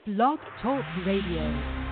Blog Talk Radio.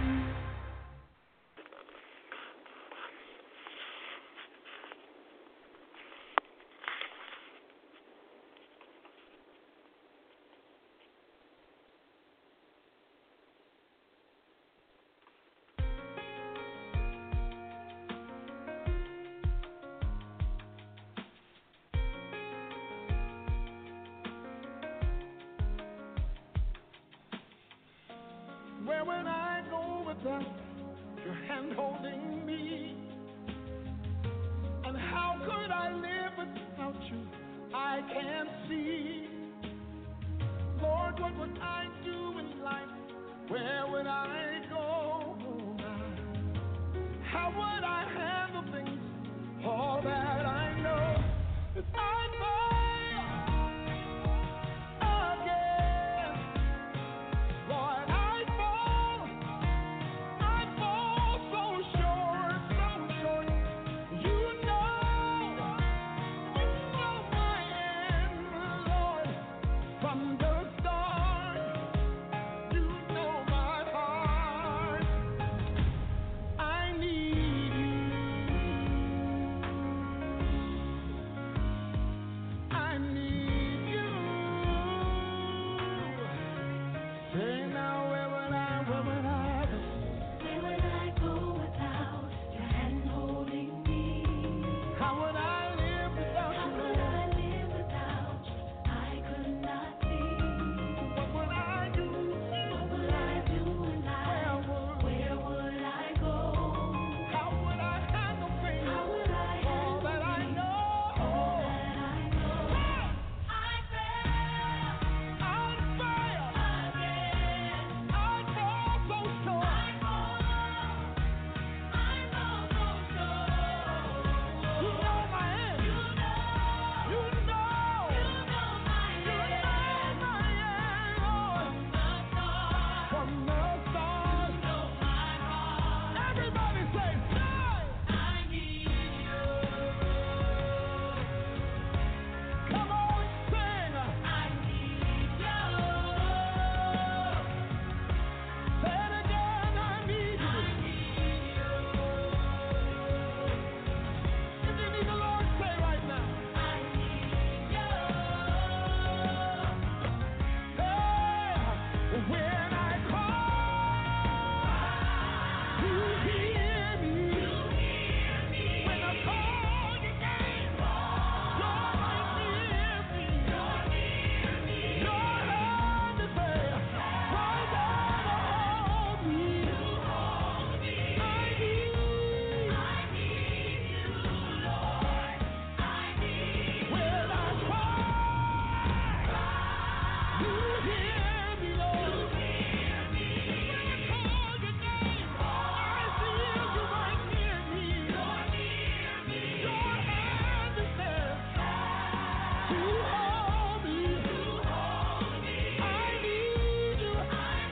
Where would I go without your hand holding me? And how could I live without you? I can't see. Lord, what would I do in life? Where would I go now? How would I handle things? All that I know is I fall again. Lord, I fall so short, so short. You know my end, Lord, from the start. You know my heart. I need you. I need you. Say now, where would I go? Where would I go without your hand holding me? How would I live without How you, could Lord? I live without you? I could not see. What would I do? What would I do in life? Where would I go? How would I handle things? How would I All handle that I things? know. All that I know. I fell I'd fail. again. I'd fall so short. I fall so short. You know my end. You know my end. Lord. From the start. You know my heart. Everybody say, "Hey!" I need you. Come on, sing. I need you. Say it again. I need you. If you need the Lord, say right now. I need you. Hey, when I call, you hear me. When I call your name, you're right near me. Your hand is there, right there to hold me. I need you, Lord. When I cry, you hear me, Lord. When I call your name, I feel you right near me. Your hand is there to hold me. I need you.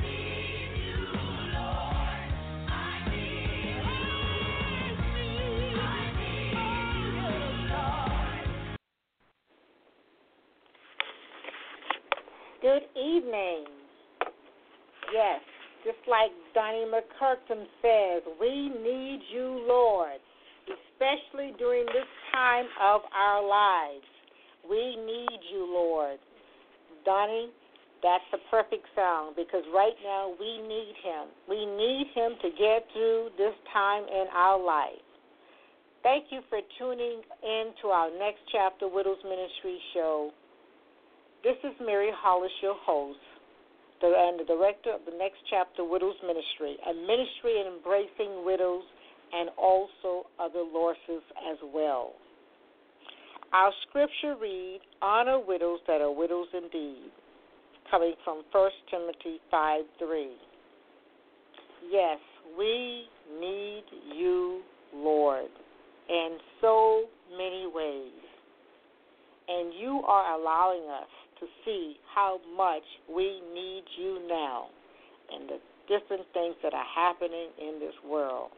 Good evening. Yes, just like Donnie McCurkin says, we need you, Lord, especially during this time of our lives. We need you, Lord. Donnie, that's the perfect song because right now we need him. We need him to get through this time in our life. Thank you for tuning in to our Next Chapter Widows Ministry show. This is Mary Hollis, your host, and the director of the Next Chapter Widows Ministry, a ministry embracing widows and also other losses as well. Our scripture reads, "Honor widows that are widows indeed," coming from 1 Timothy 5:3. Yes, we need you, Lord, in so many ways. And you are allowing us to see how much we need you now and the different things that are happening in this world.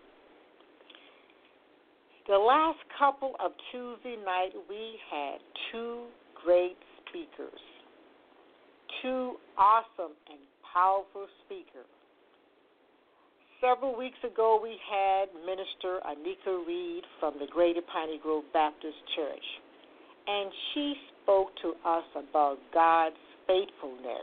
The last couple of Tuesday night, we had two great speakers. two awesome and powerful speakers. Several weeks ago, we had Minister Anika Reed from the Greater Piney Grove Baptist Church, and she spoke to us about God's faithfulness.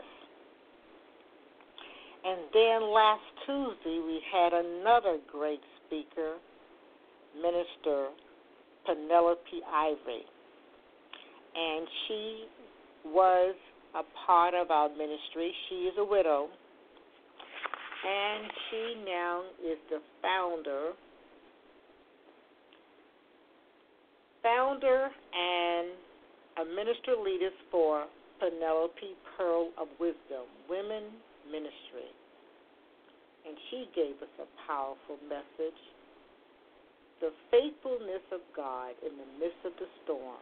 And then last Tuesday, we had another great speaker, Minister Penelope Ivory, and she was a part of our ministry. She is a widow, and she now is the founder and a minister leader for Penelope Pearl of Wisdom Women Ministry. And she gave us a powerful message, the faithfulness of God in the midst of the storm.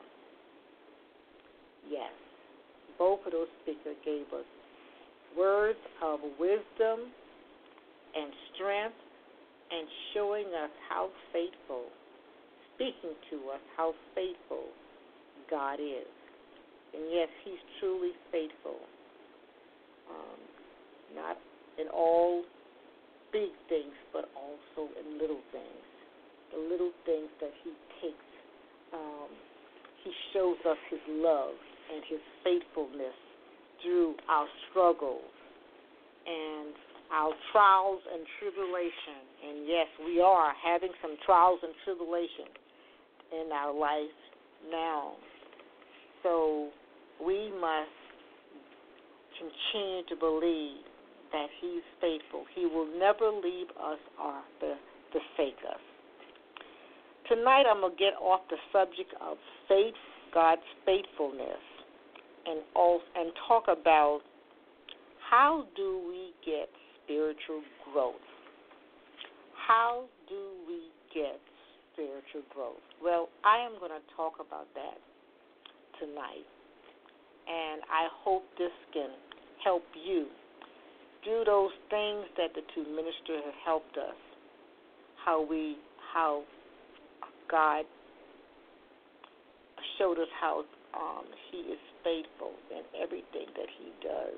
Yes, both of those speakers gave us words of wisdom and strength and showing us how faithful, speaking to us how faithful God is. And yes, He's truly faithful, not in all big things, but also in little things. The little things that He takes, He shows us His love and His faithfulness through our struggles and our trials and tribulation. And yes, we are having some trials and tribulation in our life now. So we must continue to believe that He's faithful. He will never leave us or forsake us. Tonight I'm going to get off the subject of faith, God's faithfulness, and talk about how do we get spiritual growth. How do we get spiritual growth? Well, I am going to talk about that tonight, and I hope this can help you do those things that the two ministers have helped us, how God showed us how He is faithful in everything that He does.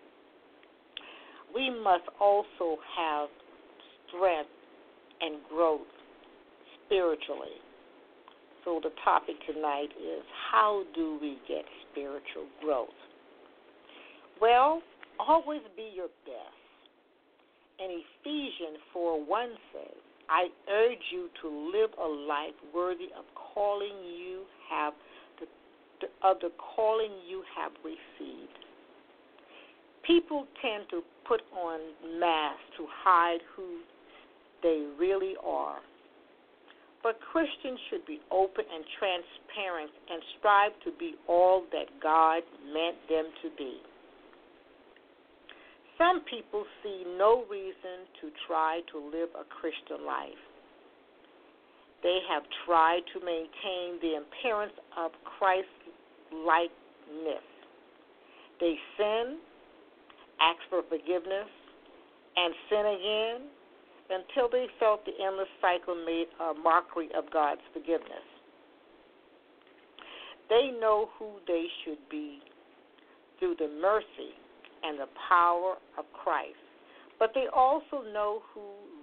We must also have strength and growth spiritually. So the topic tonight is, how do we get spiritual growth? Well, always be your best. And Ephesians 4:1 says, I urge you to live a life worthy of calling you have the calling you have received. People tend to put on masks to hide who they really are. But Christians should be open and transparent and strive to be all that God meant them to be. Some people see no reason to try to live a Christian life. They have tried to maintain the appearance of Christ-likeness. They sin, ask for forgiveness, and sin again until they felt the endless cycle made a mockery of God's forgiveness. They know who they should be through the mercy and the power of Christ, but they also know who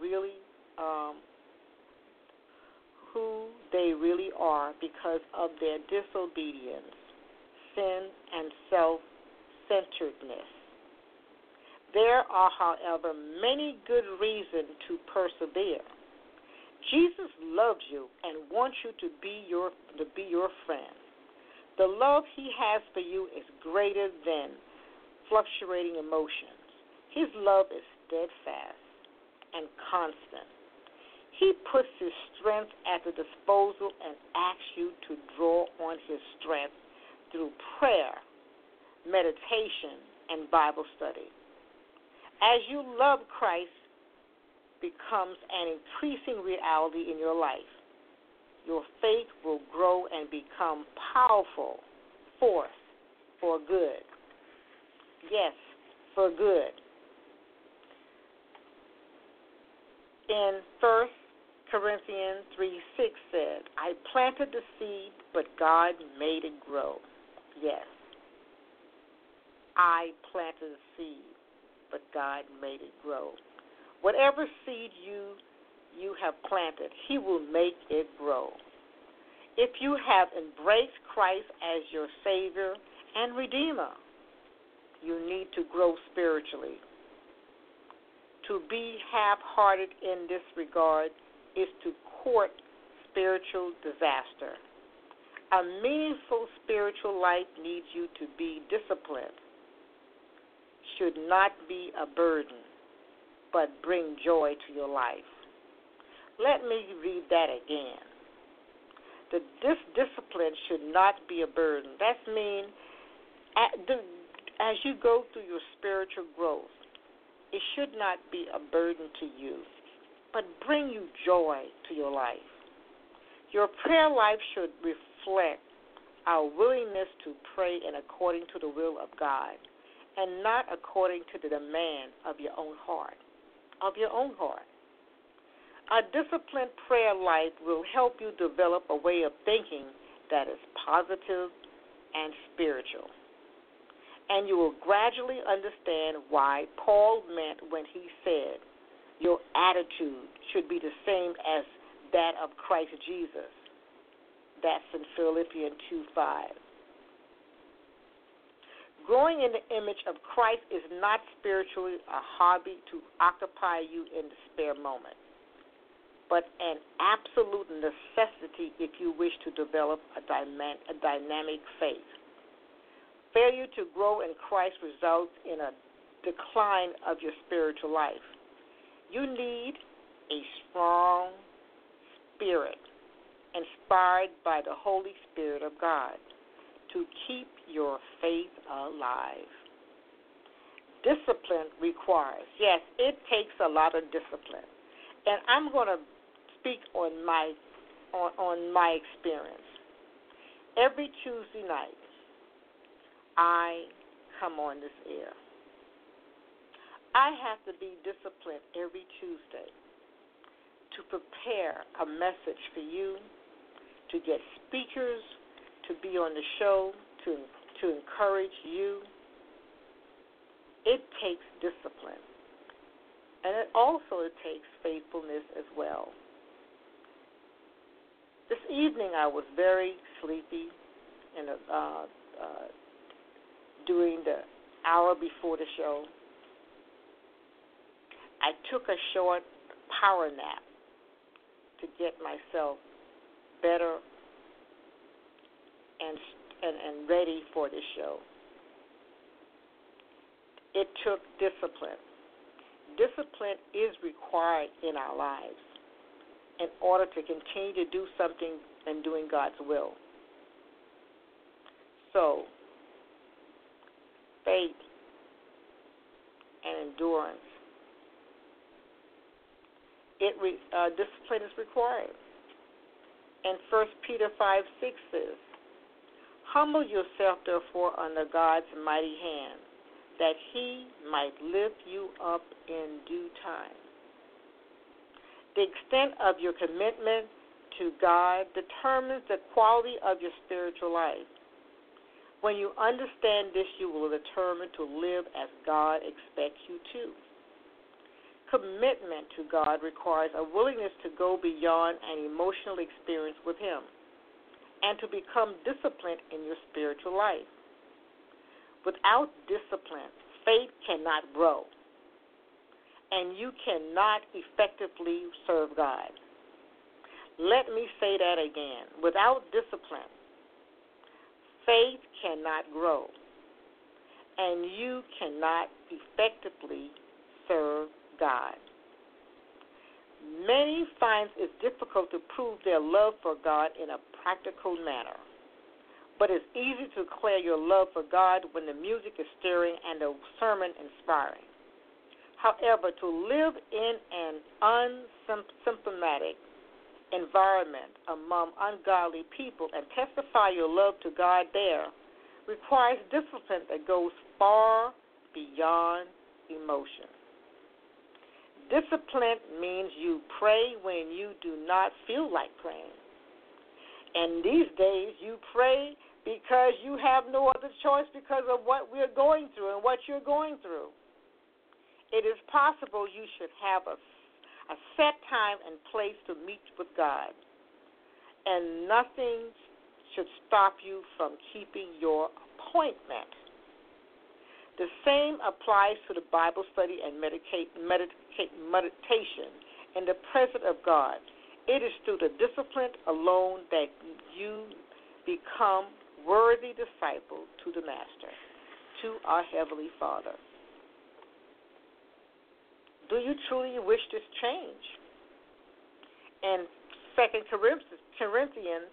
they really are because of their disobedience, sin, and self-centeredness. There are, however, many good reasons to persevere. Jesus loves you and wants you to be your friend. The love He has for you is greater than fluctuating emotions. His love is steadfast and constant. He puts His strength at the disposal and asks you to draw on His strength through prayer, meditation, and Bible study. As you love Christ becomes an increasing reality in your life, your faith will grow and become powerful force for good. Yes, for good. In 1 Corinthians 3:6 said, I planted the seed, but God made it grow. Yes. I planted a seed, but God made it grow. Whatever seed you have planted, He will make it grow. If you have embraced Christ as your Savior and Redeemer, you need to grow spiritually. To be half-hearted in this regard is to court spiritual disaster. A meaningful spiritual life needs you to be disciplined, should not be a burden, but bring joy to your life. Let me read that again. This discipline should not be a burden. That means as you go through your spiritual growth, it should not be a burden to you, but bring you joy to your life. Your prayer life should reflect our willingness to pray in according to the will of God and not according to the demand of your own heart. A disciplined prayer life will help you develop a way of thinking that is positive and spiritual. And you will gradually understand why Paul meant when he said your attitude should be the same as that of Christ Jesus. That's in Philippians 2:5. Growing in the image of Christ is not spiritually a hobby to occupy you in the spare moment, but an absolute necessity if you wish to develop a dynamic faith. Failure to grow in Christ results in a decline of your spiritual life. You need a strong spirit inspired by the Holy Spirit of God to keep your faith alive. Discipline requires, yes, it takes a lot of discipline. And I'm going to speak on my experience. Every Tuesday night, I come on this air. I have to be disciplined every Tuesday to prepare a message for you, to get speakers, to be on the show, to encourage you. It takes discipline. And it also takes faithfulness as well. This evening I was very sleepy during the hour before the show. I took a short power nap to get myself better and ready for the show. It took discipline. Discipline is required in our lives in order to continue to do something and doing God's will. So, faith and endurance, discipline is required. And 1 Peter 5:6 says, "Humble yourself, therefore, under God's mighty hand, that He might lift you up in due time." The extent of your commitment to God determines the quality of your spiritual life. When you understand this, you will determine to live as God expects you to. Commitment to God requires a willingness to go beyond an emotional experience with Him and to become disciplined in your spiritual life. Without discipline, faith cannot grow, and you cannot effectively serve God. Let me say that again. Without discipline, faith cannot grow, and you cannot effectively serve God. Many find it difficult to prove their love for God in a practical manner, but it's easy to declare your love for God when the music is stirring and the sermon inspiring. However, to live in an unsymptomatic environment among ungodly people and testify your love to God there requires discipline that goes far beyond emotion. Discipline means you pray when you do not feel like praying. And these days, you pray because you have no other choice because of what we're going through and what you're going through. It is possible you should have a set time and place to meet with God, and nothing should stop you from keeping your appointment. The same applies to the Bible study and meditation in the presence of God. It is through the discipline alone that you become worthy disciple to the Master, to our Heavenly Father. Do you truly wish this change? And 2 Corinthians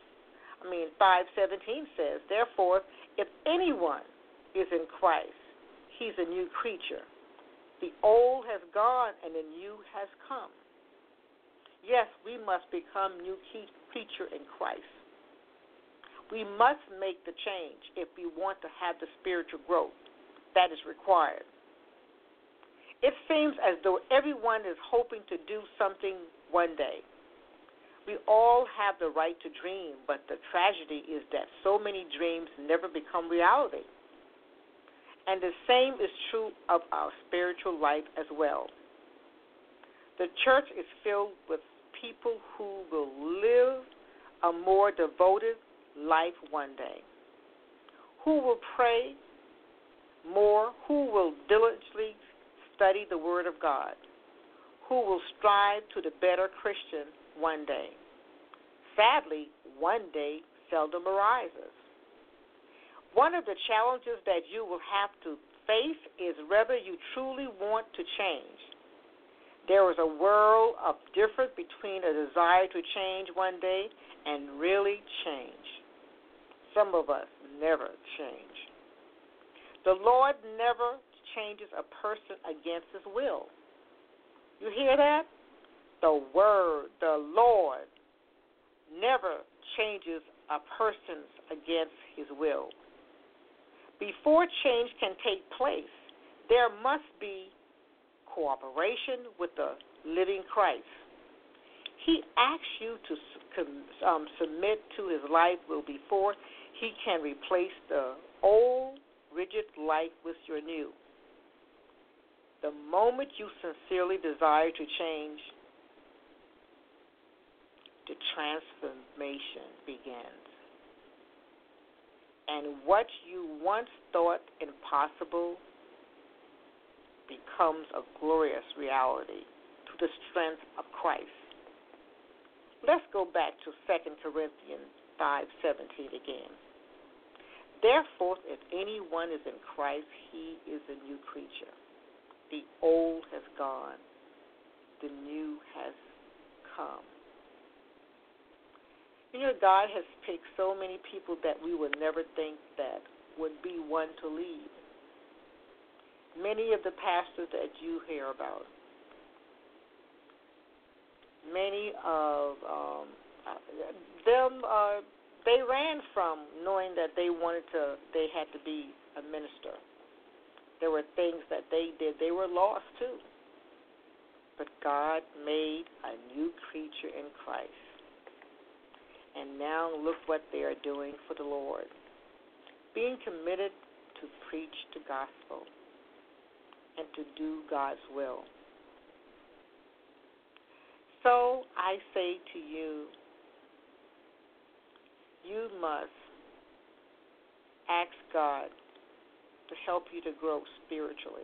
5:17 says, therefore, if anyone is in Christ, he's a new creature. The old has gone and the new has come. Yes, we must become new creature in Christ. We must make the change if we want to have the spiritual growth that is required. It seems as though everyone is hoping to do something one day. We all have the right to dream, but the tragedy is that so many dreams never become reality. And the same is true of our spiritual life as well. The church is filled with people who will live a more devoted life one day, who will pray more, who will diligently study the Word of God, who will strive to the better Christian one day. Sadly, one day seldom arises. One of the challenges that you will have to face is whether you truly want to change. There is a world of difference between a desire to change one day and really change. Some of us never change. The Lord never changes a person against his will. You hear that? The Lord, never changes a person against his will. Before change can take place, there must be cooperation with the living Christ. He asks you to submit to his life will before he can replace the old, rigid life with your new. The moment you sincerely desire to change, the transformation begins. And what you once thought impossible becomes a glorious reality to the strength of Christ. Let's go back to 2 Corinthians 5:17 again. Therefore, if anyone is in Christ, he is a new creature. The old has gone, the new has come. You know, God has picked so many people that we would never think that would be one to lead. Many of the pastors that you hear about, many of them, they ran from knowing that they had to be a minister. There were things that they did. They were lost too. But God made a new creature in Christ. And now look what they are doing for the Lord. Being committed to preach the gospel and to do God's will. So I say to you, you must ask God to help you to grow spiritually.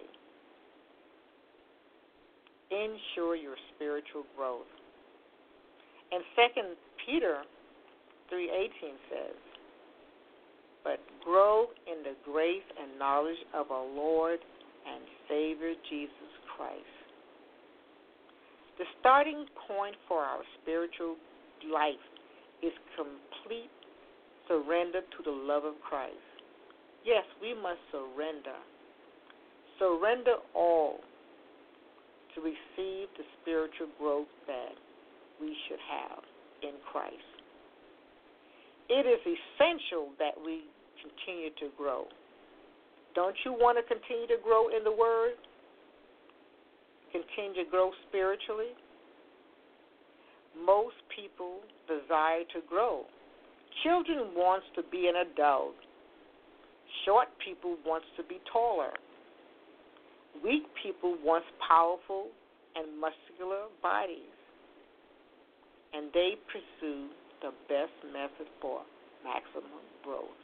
Ensure your spiritual growth. And 2 Peter 3:18 says, but grow in the grace and knowledge of our Lord and Savior Jesus Christ. The starting point for our spiritual life is complete surrender to the love of Christ. Yes, we must surrender. Surrender all to receive the spiritual growth that we should have in Christ. It is essential that we continue to grow. Don't you want to continue to grow in the Word? Continue to grow spiritually? Most people desire to grow Children wants to be an adult. Short people wants to be taller. Weak people wants powerful and muscular bodies. And they pursue the best method for maximum growth.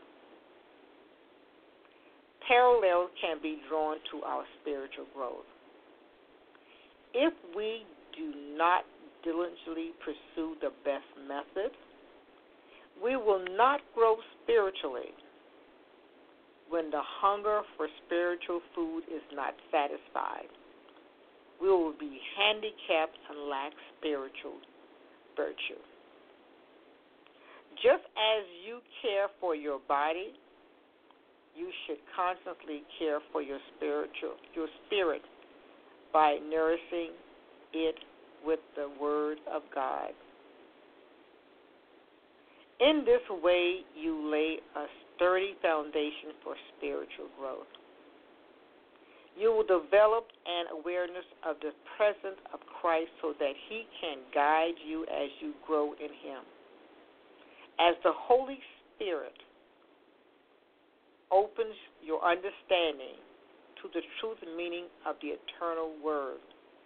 Parallels can be drawn to our spiritual growth. If we do not diligently pursue the best method, we will not grow spiritually. When the hunger for spiritual food is not satisfied, we will be handicapped and lack spiritual virtue. Just as you care for your body, you should constantly care for your spirit by nourishing it with the Word of God. In this way, you lay a sturdy foundation for spiritual growth. You will develop an awareness of the presence of Christ so that He can guide you as you grow in Him. As the Holy Spirit opens your understanding to the truth and meaning of the eternal Word.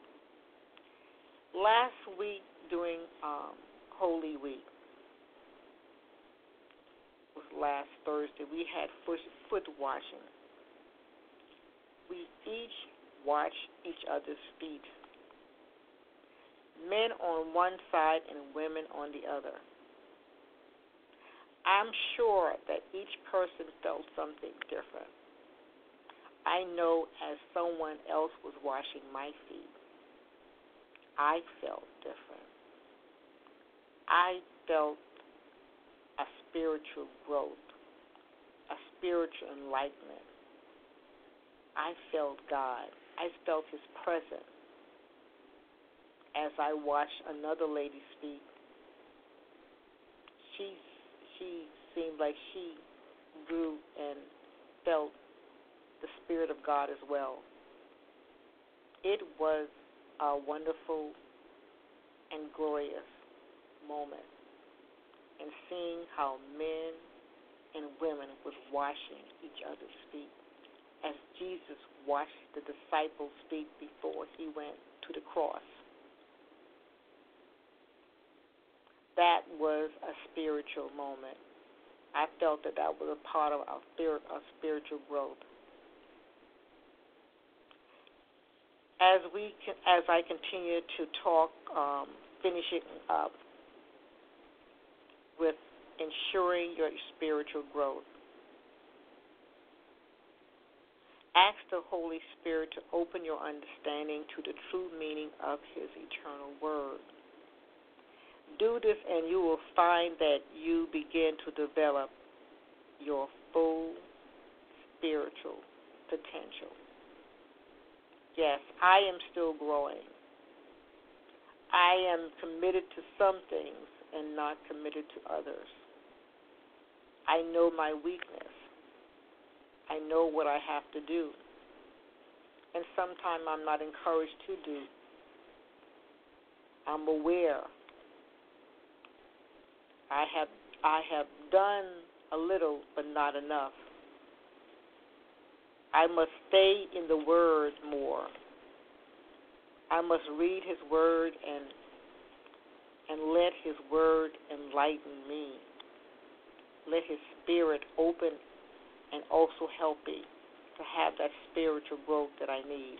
Last week during Holy Week, was last Thursday, we had foot washing. We each wash each other's feet, men on one side and women on the other. I'm sure that each person felt something different. I know as someone else was washing my feet, I felt different. I felt a spiritual growth, a spiritual enlightenment. I felt God. I felt His presence as I washed another lady's feet. She seemed like she grew and felt the Spirit of God as well. It was a wonderful and glorious moment, and seeing how men and women was washing each other's feet as Jesus washed the disciples' feet before He went to the cross. That was a spiritual moment. I felt that was a part of our spiritual growth. As I continue to talk, finishing up with ensuring your spiritual growth, ask the Holy Spirit to open your understanding to the true meaning of His eternal Word. Do this and you will find that you begin to develop your full spiritual potential. Yes, I am still growing. I am committed to some things and not committed to others. I know my weakness. I know what I have to do. And sometimes I'm not encouraged to do. I'm aware. I have done a little, but not enough. I must stay in the Word more. I must read His Word and let His Word enlighten me. Let His Spirit open and also help me to have that spiritual growth that I need.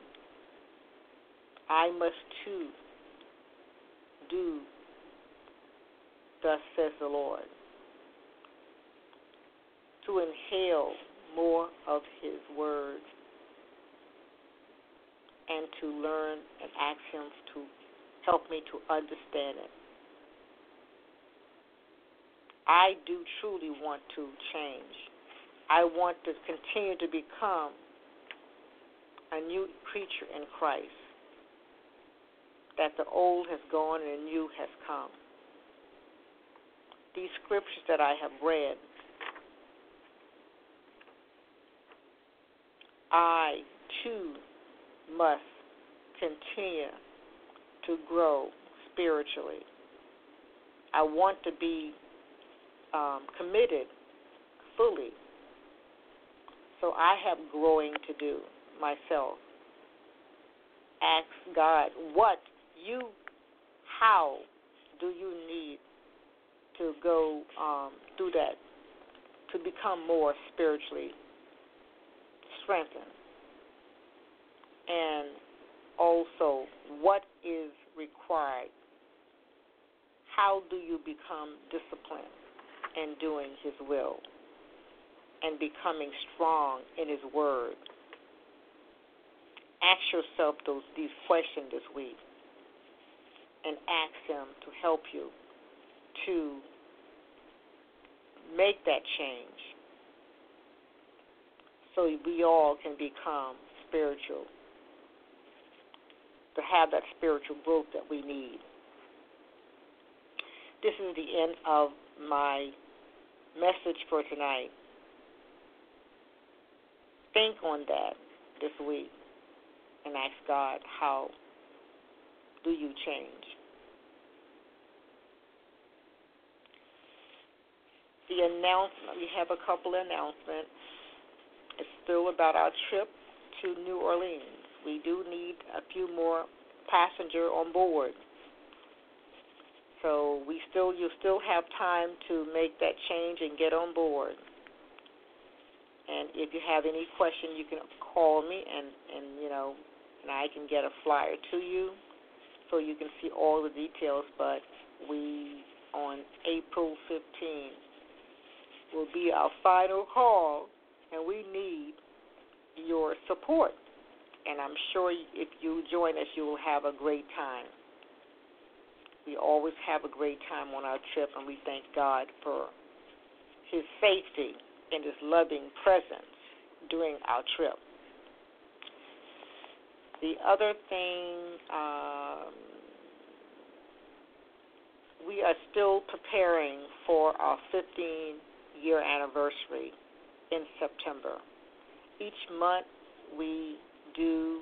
I must too do thus says the Lord, to inhale more of His Word and to learn and ask Him to help me to understand it. I do truly want to change. I want to continue to become a new creature in Christ, that the old has gone and the new has come. These scriptures that I have read, I too must continue to grow spiritually. I want to be committed fully. So I have growing to do myself. Ask God, how do you need to go through that to become more spiritually strengthened? And also, what is required? How do you become disciplined in doing His will and becoming strong in His word? Ask yourself these questions this week and ask Him to help you to make that change so we all can become spiritual, to have that spiritual growth that we need. This is the end of my message for tonight. Think on that this week and ask God, how do you change? The announcement, we have a couple announcements. It's still about our trip to New Orleans. We do need a few more passengers on board. So you still have time to make that change and get on board. And if you have any question, you can call me and I can get a flyer to you so you can see all the details. But on April 15th, will be our final call, and we need your support. And I'm sure if you join us, you will have a great time. We always have a great time on our trip, and we thank God for His safety and His loving presence during our trip. The other thing, we are still preparing for our 15-year anniversary in September. Each month we do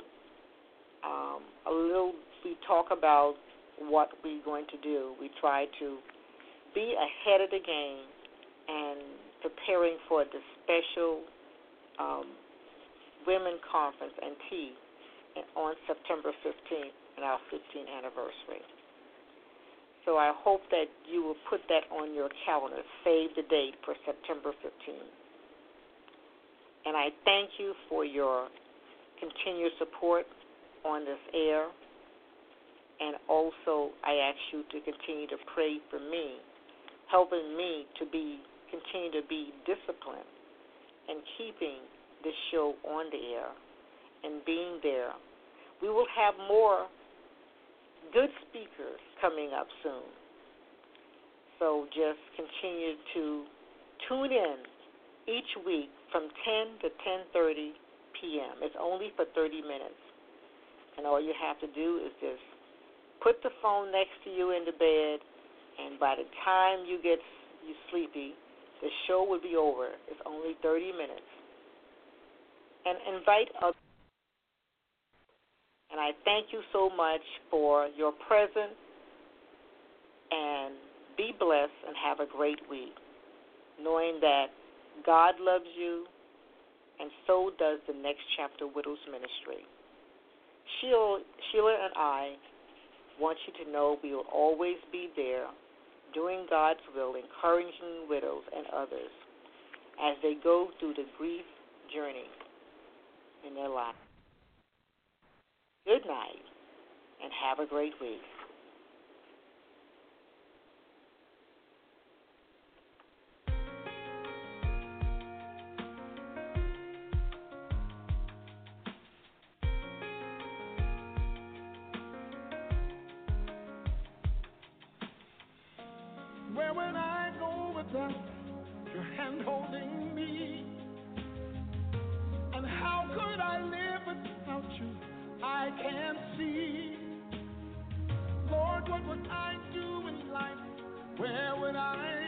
we talk about what we're going to do. We try to be ahead of the game and preparing for the special women conference and tea on September 15th and our 15th anniversary. So I hope that you will put that on your calendar. Save the date for September 15th. And I thank you for your continued support on this air. And also, I ask you to continue to pray for me, helping me to continue to be disciplined and keeping this show on the air and being there. We will have more good speakers coming up soon. So just continue to tune in each week from 10 to 10:30 p.m. It's only for 30 minutes. And all you have to do is just put the phone next to you in the bed, and by the time you get sleepy, the show will be over. It's only 30 minutes. And invite others. And I thank you so much for your presence, and be blessed and have a great week, knowing that God loves you, and so does the Next Chapter Widows Ministry. Sheila and I want you to know we will always be there doing God's will, encouraging widows and others as they go through the grief journey in their life. Good night, and have a great week. Where would I go without your hand holding me? And how could I live without you? I can't see. Lord, what would I do in life? Where would I